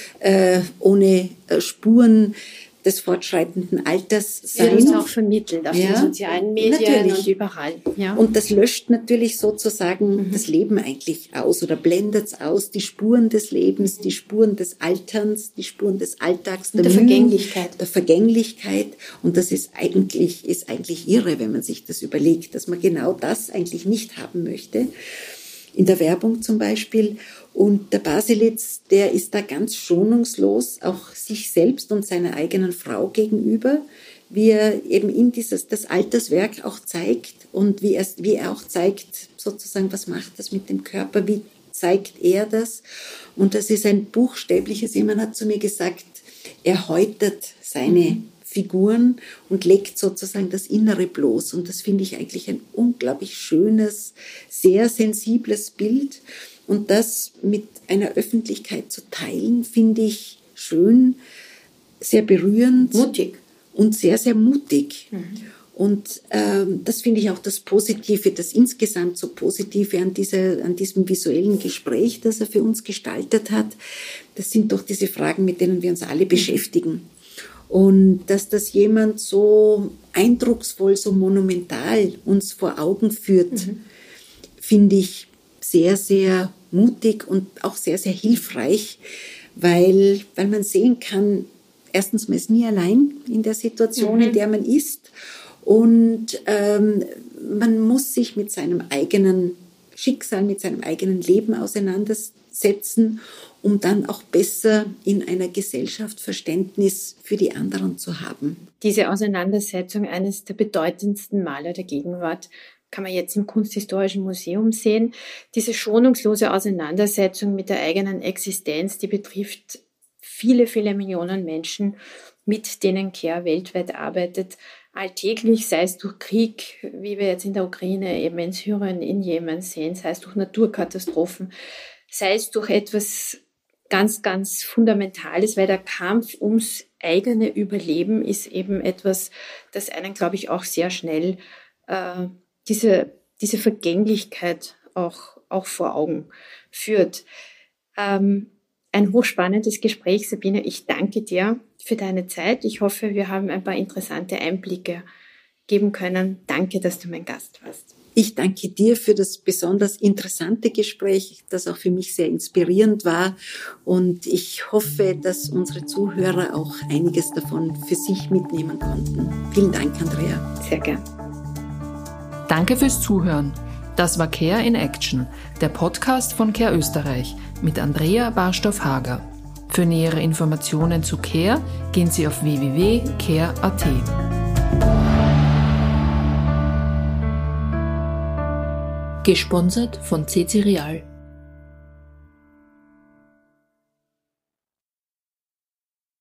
ohne Spuren des fortschreitenden Alters sein. Wird uns auch vermittelt auf den sozialen Medien und überall. Ja. Und das löscht natürlich sozusagen das Leben eigentlich aus oder blendet es aus, die Spuren des Lebens, die Spuren des Alterns, die Spuren des Alltags, der Vergänglichkeit. Der Vergänglichkeit. Und das ist eigentlich irre, wenn man sich das überlegt, dass man genau das eigentlich nicht haben möchte. In der Werbung zum Beispiel. Und der Baselitz, der ist da ganz schonungslos, auch sich selbst und seiner eigenen Frau gegenüber, wie er eben das Alterswerk auch zeigt und wie er auch zeigt, sozusagen, was macht das mit dem Körper, wie zeigt er das. Und das ist ein buchstäbliches, jemand hat zu mir gesagt, er häutet seine Figuren und legt sozusagen das Innere bloß. Und das finde ich eigentlich ein unglaublich schönes, sehr sensibles Bild. Und das mit einer Öffentlichkeit zu teilen, finde ich schön, sehr berührend. Mutig. Und sehr, sehr mutig. Und das finde ich auch das Positive, das insgesamt so Positive an diesem visuellen Gespräch, das er für uns gestaltet hat. Das sind doch diese Fragen, mit denen wir uns alle beschäftigen. Und dass das jemand so eindrucksvoll, so monumental uns vor Augen führt, finde ich sehr, sehr mutig und auch sehr, sehr hilfreich, weil man sehen kann, erstens, man ist nie allein in der Situation, in der man ist, und man muss sich mit seinem eigenen Schicksal, mit seinem eigenen Leben auseinandersetzen, um dann auch besser in einer Gesellschaft Verständnis für die anderen zu haben. Diese Auseinandersetzung eines der bedeutendsten Maler der Gegenwart kann man jetzt im Kunsthistorischen Museum sehen. Diese schonungslose Auseinandersetzung mit der eigenen Existenz, die betrifft viele, viele Millionen Menschen, mit denen Kehr weltweit arbeitet, alltäglich, sei es durch Krieg, wie wir jetzt in der Ukraine, eben in Syrien, in Jemen sehen, sei es durch Naturkatastrophen, sei es durch etwas ganz, ganz Fundamentales, weil der Kampf ums eigene Überleben ist eben etwas, das einen, glaube ich, auch sehr schnell diese Vergänglichkeit auch vor Augen führt. Ein hochspannendes Gespräch, Sabine. Ich danke dir für deine Zeit. Ich hoffe, wir haben ein paar interessante Einblicke geben können. Danke, dass du mein Gast warst. Ich danke dir für das besonders interessante Gespräch, das auch für mich sehr inspirierend war. Und ich hoffe, dass unsere Zuhörer auch einiges davon für sich mitnehmen konnten. Vielen Dank, Andrea. Sehr gern. Danke fürs Zuhören. Das war Care in Action, der Podcast von Care Österreich mit Andrea Barstoff-Hager. Für nähere Informationen zu Care gehen Sie auf www.care.at. Gesponsert von CC Real.